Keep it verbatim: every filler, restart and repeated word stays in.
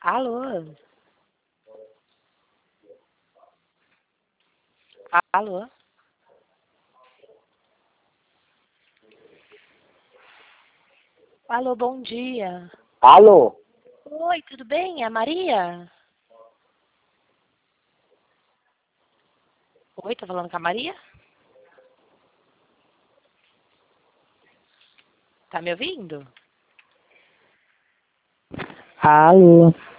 Alô? Alô? Alô, bom dia. Alô? Oi, tudo bem? É a Maria? Oi, tô falando com a Maria? Tá me ouvindo? Alô?